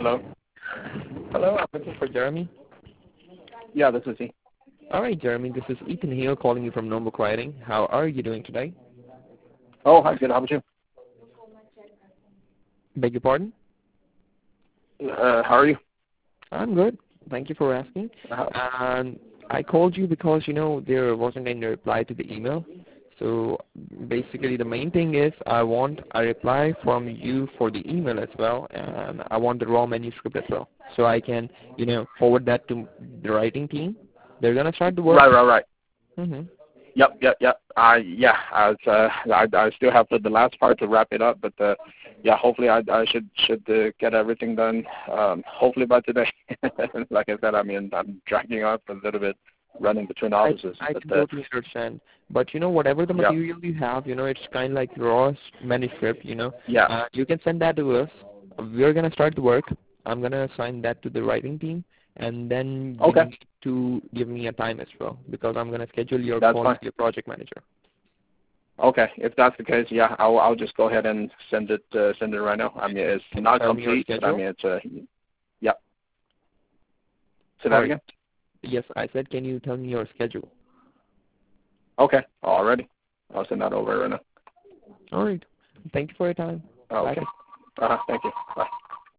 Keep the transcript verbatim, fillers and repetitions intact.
Hello? Hello, I'm looking for Jeremy. Yeah, this is he. All right, Jeremy, this is Ethan here calling you from Nombook Writing. How are you doing today? Oh, hi, good. How about you? Beg your pardon? Uh, how are you? I'm good. Thank you for asking. Uh, And I called you because, you know, there wasn't any reply to the email. So basically the main thing is I want a reply from you for the email as well, and I want the raw manuscript as well. So I can, you know, forward that to the writing team. They're going to start the work. right, right, right. Mm-hmm. Yep, yep, yep. Uh, yeah, I, was, uh, I, I still have the, the last part to wrap it up, but uh, yeah, hopefully I, I should should uh, get everything done. Um, hopefully by today. Like I said, I mean I'm dragging out a little bit, running between offices. I, I but, can uh, totally understand. But, you know, whatever the yep. material you have, you know, it's kind of like raw manuscript, you know. Yeah. Uh, you can send that to us. We're going to start the work. I'm going to assign that to the writing team. And then you Okay. need to give me a time as well, because I'm going to schedule your That's call fine. with your project manager. Okay, if that's the case, yeah, I'll I'll just go ahead and send it uh, send it right now. I mean, it's Can you not tell me your complete, but I schedule? mean, it's uh, yep. Say that Sorry. again. Yes, I said, can you tell me your schedule? Okay, already. I'll send that over right now. All right. Thank you for your time. Okay. Bye. Uh-huh. Thank you. Bye.